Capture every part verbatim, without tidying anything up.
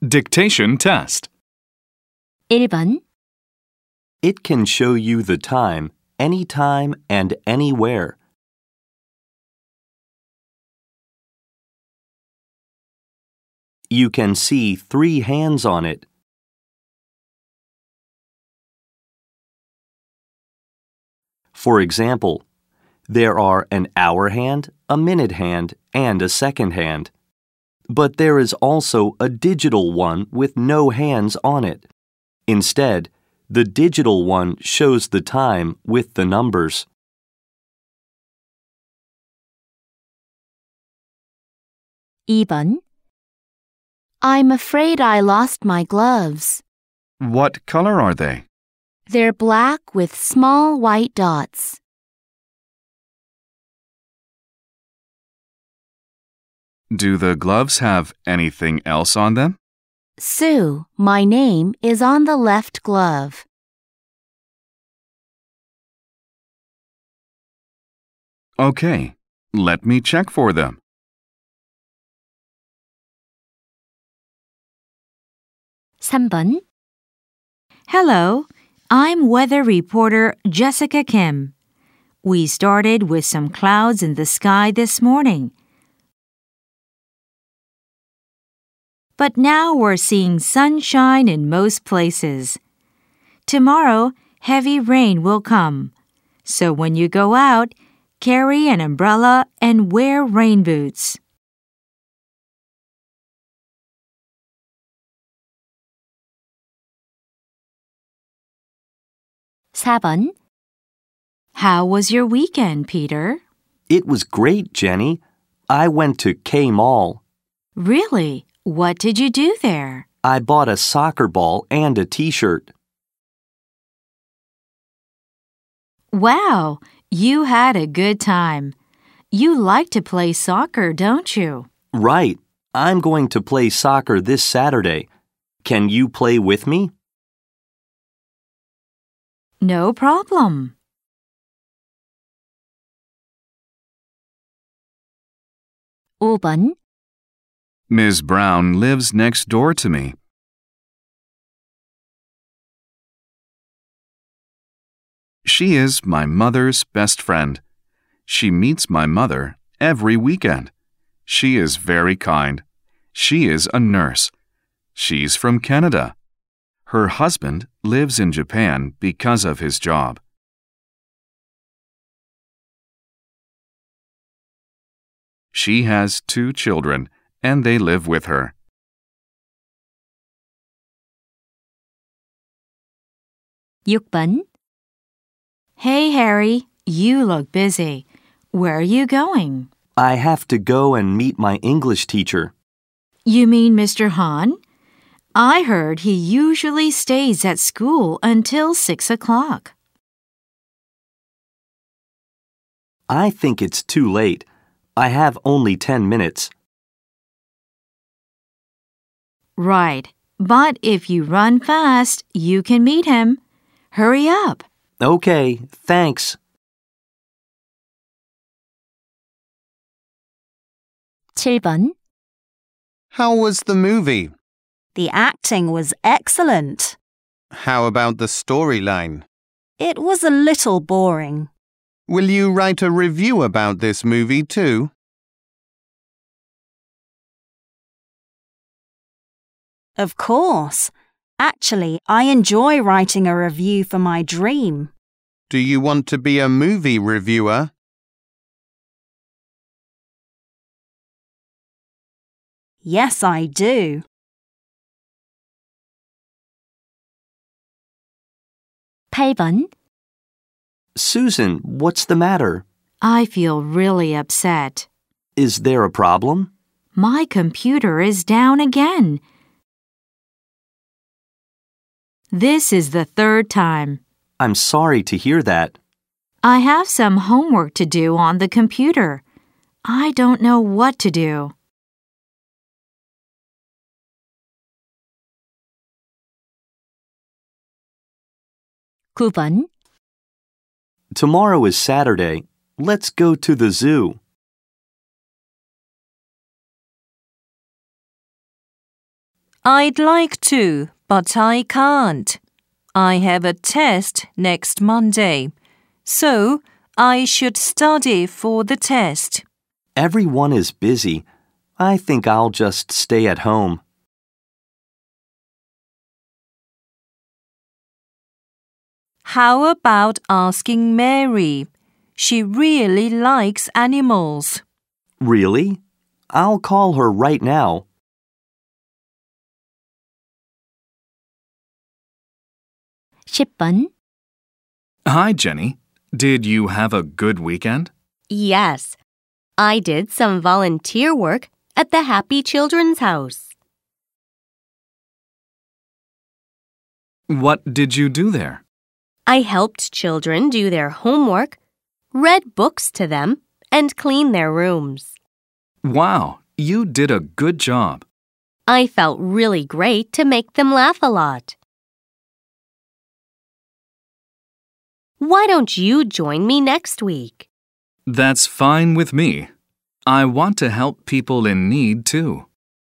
Dictation test. 일 번. It can show you the time, anytime and anywhere. You can see three hands on it. For example, there are an hour hand, a minute hand, and a second hand. But there is also a digital one with no hands on it. Instead, the digital one shows the time with the numbers. 이 번. I'm afraid I lost my gloves. What color are they? They're black with small white dots. Do the gloves have anything else on them? Sue, my name is on the left glove. Okay, let me check for them. 삼 번. Hello, I'm weather reporter Jessica Kim. We started with some clouds in the sky this morning. But now we're seeing sunshine in most places. Tomorrow, heavy rain will come. So when you go out, carry an umbrella and wear rain boots. 사 번. How was your weekend, Peter? It was great, Jenny. I went to K-Mall. Really? What did you do there? I bought a soccer ball and a t-shirt. Wow, you had a good time. You like to play soccer, don't you? Right. I'm going to play soccer this Saturday. Can you play with me? No problem. 오 번. Miz Brown lives next door to me. She is my mother's best friend. She meets my mother every weekend. She is very kind. She is a nurse. She's from Canada. Her husband lives in Japan because of his job. She has two children, and they live with her. 육 번. Hey, Harry, you look busy. Where are you going? I have to go and meet my English teacher. You mean Mister Han? I heard he usually stays at school until six o'clock. I think it's too late. I have only ten minutes. Right, but if you run fast, you can meet him. Hurry up. Okay, thanks. 칠 번. How was the movie? The acting was excellent. How about the storyline? It was a little boring. Will you write a review about this movie too? Of course. Actually, I enjoy writing a review for my dream. Do you want to be a movie reviewer? Yes, I do. 팔 번. Susan, what's the matter? I feel really upset. Is there a problem? My computer is down again. This is the third time. I'm sorry to hear that. I have some homework to do on the computer. I don't know what to do. 구 번. Tomorrow is Saturday. Let's go to the zoo. I'd like to, but I can't. I have a test next Monday, so I should study for the test. Everyone is busy. I think I'll just stay at home. How about asking Mary? She really likes animals. Really? I'll call her right now. 십 번. Hi, Jenny. Did you have a good weekend? Yes. I did some volunteer work at the Happy Children's House. What did you do there? I helped children do their homework, read books to them, and clean their rooms. Wow, you did a good job. I felt really great to make them laugh a lot. Why don't you join me next week? That's fine with me. I want to help people in need too.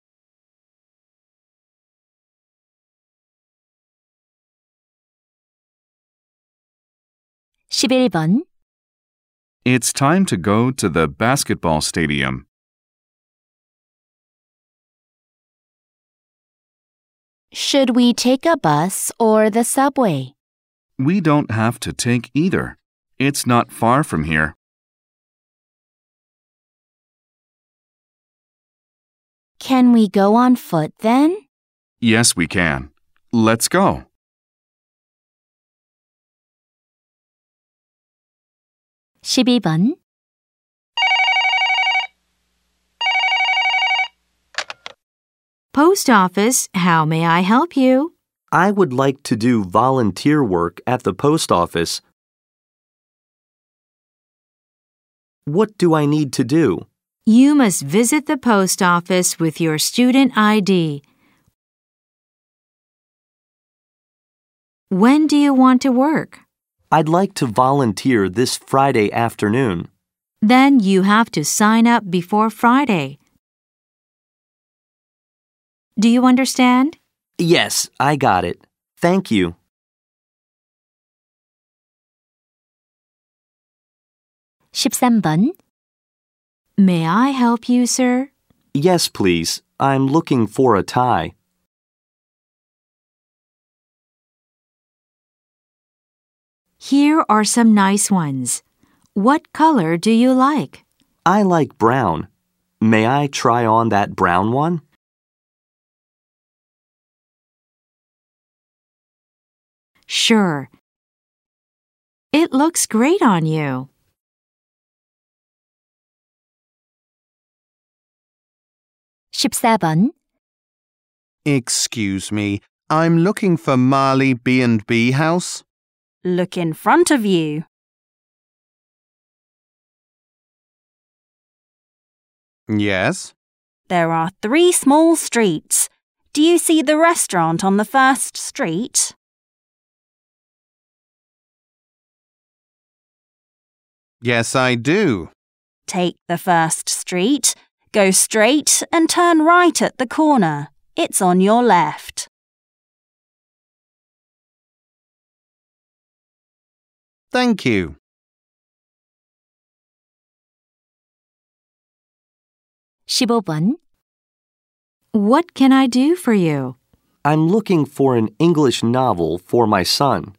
십일 번. It's time to go to the basketball stadium. Should we take a bus or the subway? We don't have to take either. It's not far from here. Can we go on foot then? Yes, we can. Let's go. 십이 번. Post office, how may I help you? I would like to do volunteer work at the post office. What do I need to do? You must visit the post office with your student I D. When do you want to work? I'd like to volunteer this Friday afternoon. Then you have to sign up before Friday. Do you understand? Yes, I got it. Thank you. 십삼 번. May I help you, sir? Yes, please. I'm looking for a tie. Here are some nice ones. What color do you like? I like brown. May I try on that brown one? Sure. It looks great on you. 십사 번. Excuse me, I'm looking for Marley B and B House. Look in front of you. Yes. There are three small streets. Do you see the restaurant on the first street? Yes, I do. Take the first street, go straight and turn right at the corner. It's on your left. Thank you. 십오 번. What can I do for you? I'm looking for an English novel for my son.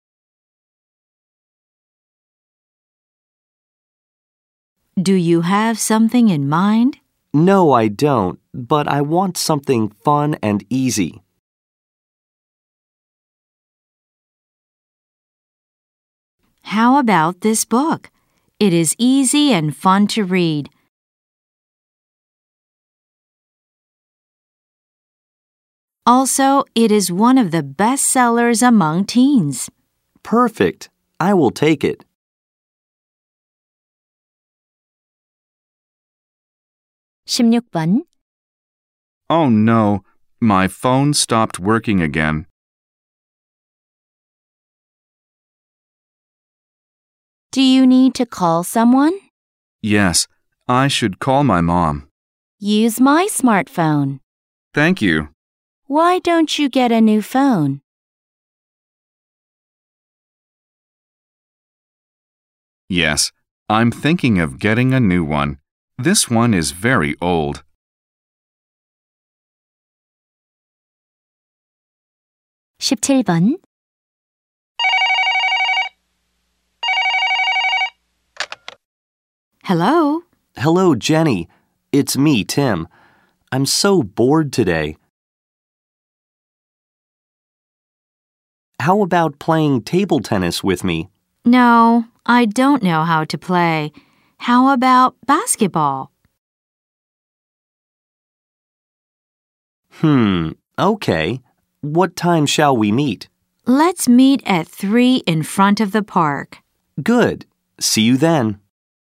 Do you have something in mind? No, I don't, but I want something fun and easy. How about this book? It is easy and fun to read. Also, it is one of the best sellers among teens. Perfect. I will take it. 십육 번. Oh no, my phone stopped working again. Do you need to call someone? Yes, I should call my mom. Use my smartphone. Thank you. Why don't you get a new phone? Yes, I'm thinking of getting a new one. This one is very old. 십칠 번. Hello? Hello, Jenny. It's me, Tim. I'm so bored today. How about playing table tennis with me? No, I don't know how to play. How about basketball? Hmm, okay. What time shall we meet? Let's meet at three in front of the park. Good. See you then.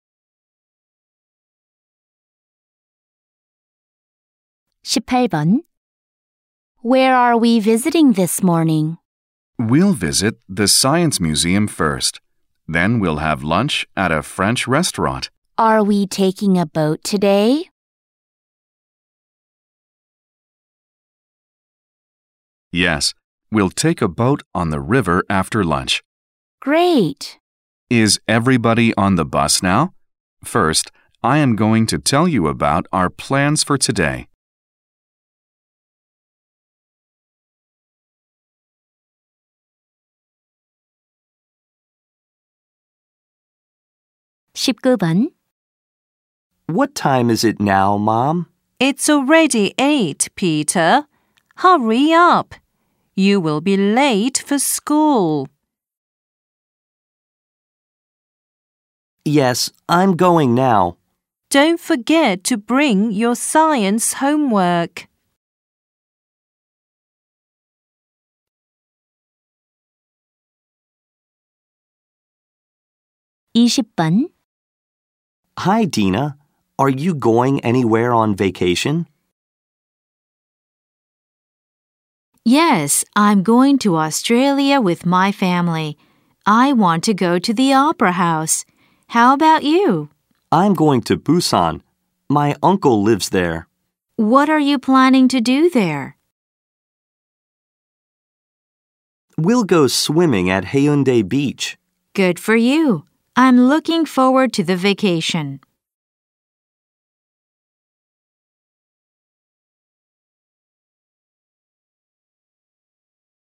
십팔 번. Where are we visiting this morning? We'll visit the Science Museum first. Then we'll have lunch at a French restaurant. Are we taking a boat today? Yes, we'll take a boat on the river after lunch. Great. Is everybody on the bus now? First, I am going to tell you about our plans for today. 십구 번. What time is it now, Mom? It's already eight, Peter. Hurry up. You will be late for school. Yes, I'm going now. Don't forget to bring your science homework. 이십 번. Hi, Dina. Are you going anywhere on vacation? Yes, I'm going to Australia with my family. I want to go to the Opera House. How about you? I'm going to Busan. My uncle lives there. What are you planning to do there? We'll go swimming at Haeundae Beach. Good for you. I'm looking forward to the vacation.